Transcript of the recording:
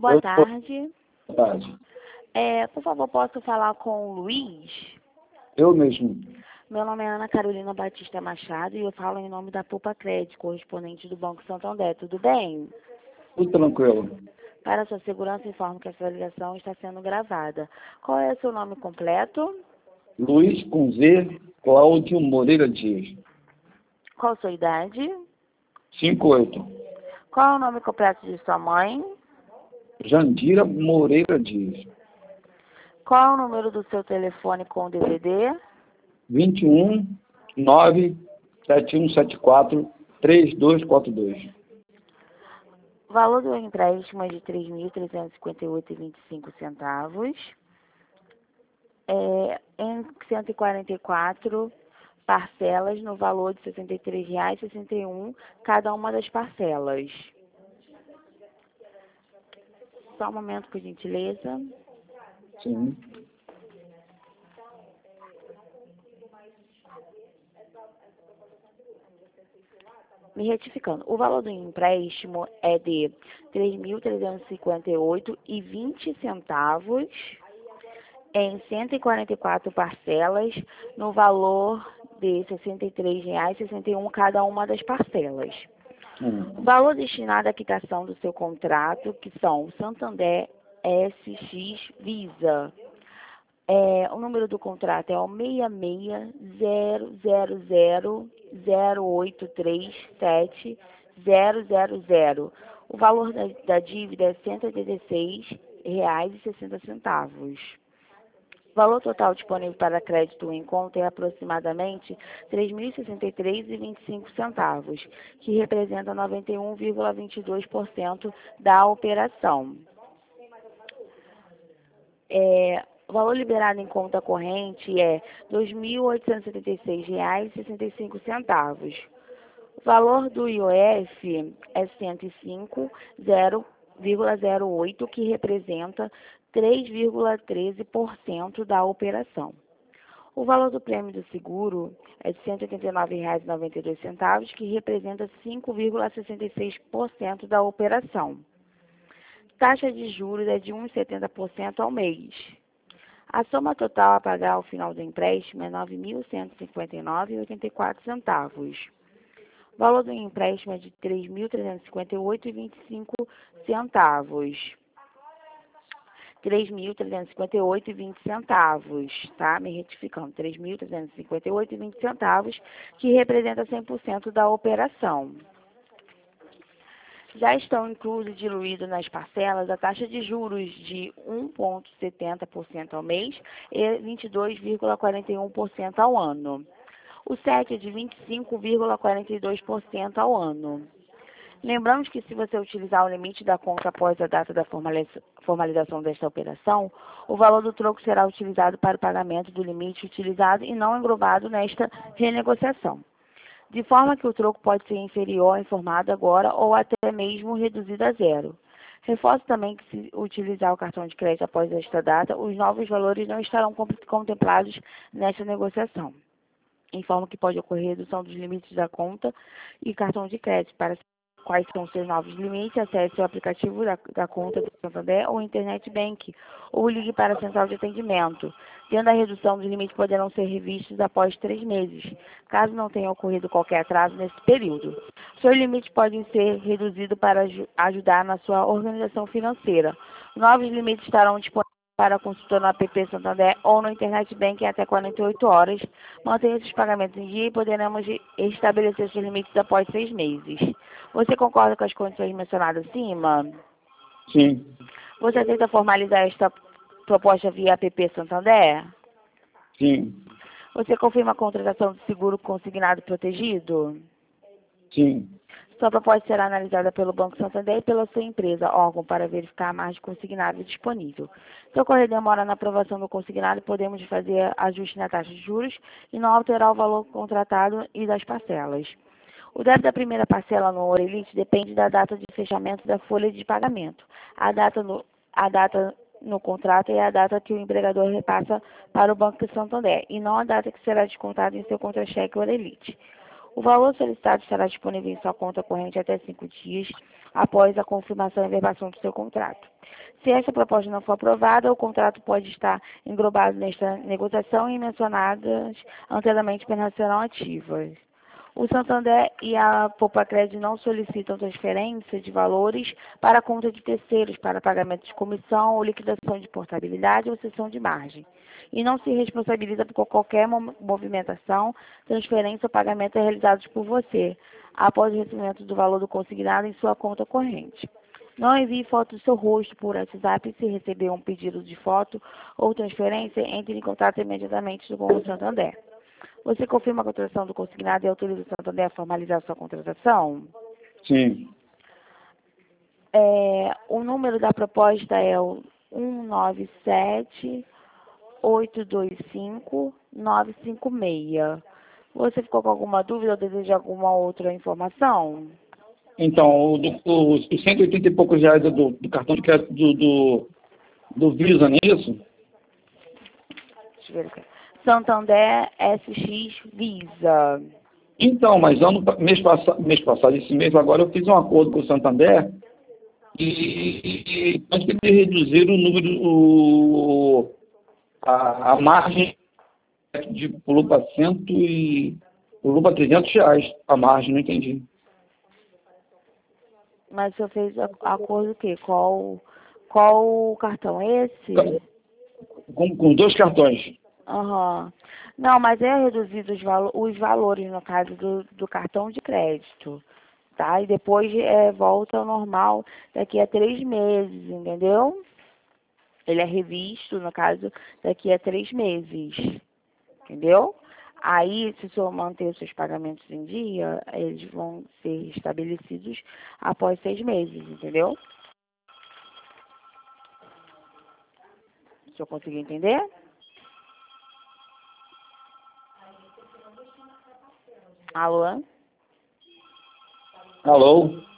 Boa tarde. Boa tarde. Por favor, posso falar com o Luiz? Eu mesmo. Meu nome é Ana Carolina Batista Machado e eu falo em nome da Pupa Crédito, correspondente do Banco Santander. Tudo bem? Tudo tranquilo. Para sua segurança, informo que essa ligação está sendo gravada. Qual é o seu nome completo? Luiz com Z, Cláudio Moreira Dias. Qual a sua idade? 58. Qual é o nome completo de sua mãe? Jandira Moreira Dias. Qual é o número do seu telefone com DVD? 21 97174 3242. O valor do empréstimo é de R$ 3.358,25. Em 144 parcelas no valor de R$ 63,61 cada uma das parcelas. Só um momento, por gentileza. Sim. Me retificando, o valor do empréstimo é de R$ 3.358,20 em 144 parcelas no valor de R$ 63,61 cada uma das parcelas. O valor destinado à quitação do seu contrato, que são o Santander SX Visa. O número do contrato é o 66000083700. O valor da dívida é R$ 186,60. O valor total disponível para crédito em conta é aproximadamente R$ 3.063,25, que representa 91,22% da operação. O valor liberado em conta corrente é R$ 2.876,65. O valor do IOF é 105,08, que representa 3,13% da operação. O valor do prêmio do seguro é de R$ 189,92, que representa 5,66% da operação. Taxa de juros é de 1,70% ao mês. A soma total a pagar ao final do empréstimo é R$ 9.159,84. O valor do empréstimo é de R$ 3.358,25. R$ 3.358,20, tá? Me retificando, R$ 3.358,20, que representa 100% da operação. Já estão inclusos e diluídos nas parcelas a taxa de juros de 1,70% ao mês e 22,41% ao ano. O SET é de 25,42% ao ano. Lembramos que se você utilizar o limite da conta após a data da formalização desta operação, o valor do troco será utilizado para o pagamento do limite utilizado e não englobado nesta renegociação, de forma que o troco pode ser inferior ao informado agora ou até mesmo reduzido a zero. Reforço também que se utilizar o cartão de crédito após esta data, os novos valores não estarão contemplados nesta negociação. Informo que pode ocorrer redução dos limites da conta e cartão de crédito. Para quais são os seus novos limites, acesse o aplicativo da conta do Santander ou Internet Bank, ou ligue para a central de atendimento. Tendo a redução dos limites, poderão ser revistos após 3 meses, caso não tenha ocorrido qualquer atraso nesse período. Seus limites podem ser reduzidos para ajudar na sua organização financeira. Novos limites estarão disponíveis para consultar no app Santander ou no Internet Banking até 48 horas. Mantenha esses pagamentos em dia e poderemos estabelecer seus limites após 6 meses. Você concorda com as condições mencionadas acima? Sim. Você aceita formalizar esta proposta via app Santander? Sim. Você confirma a contratação do seguro consignado protegido? Sim. Sua proposta será analisada pelo Banco Santander e pela sua empresa, órgão, para verificar a margem consignada disponível. Se ocorrer demora na aprovação do consignado, podemos fazer ajuste na taxa de juros e não alterar o valor contratado e das parcelas. O débito da primeira parcela no Orelite depende da data de fechamento da folha de pagamento. A data no contrato é a data que o empregador repassa para o Banco Santander e não a data que será descontada em seu contra-cheque Orelite. O valor solicitado estará disponível em sua conta corrente até 5 dias após a confirmação e verbação do seu contrato. Se esta proposta não for aprovada, o contrato pode estar englobado nesta negociação e mencionadas anteriormente penas serão ativas. O Santander e a Poupa-Crédito não solicitam transferência de valores para a conta de terceiros para pagamento de comissão ou liquidação de portabilidade ou cessão de margem. E não se responsabiliza por qualquer movimentação, transferência ou pagamento realizados por você, após o recebimento do valor do consignado em sua conta corrente. Não envie foto do seu rosto por WhatsApp se receber um pedido de foto ou transferência, entre em contato imediatamente com o Santander. Você confirma a contratação do consignado e autoriza o Santander a formalizar sua contratação? Sim. O número da proposta é o 197-825-956. Você ficou com alguma dúvida ou deseja alguma outra informação? Então, os 180 e poucos reais do cartão de crédito do Visa, não é isso? Deixa eu ver aqui. Santander SX Visa. Então, mas mês passado, esse mês agora, eu fiz um acordo com o Santander e nós queremos reduzir o número, a margem pulou para pulou para 300 reais a margem, não entendi. Mas o senhor fez acordo o quê? Qual cartão é esse? Com 2 cartões. Aham. Não, mas é reduzido os valores, no caso do cartão de crédito, tá? E depois volta ao normal daqui a 3 meses, entendeu? Ele é revisto, no caso, daqui a 3 meses, entendeu? Aí, se o senhor manter os seus pagamentos em dia, eles vão ser estabelecidos após 6 meses, entendeu? O senhor conseguiu entender? Alô? Alô?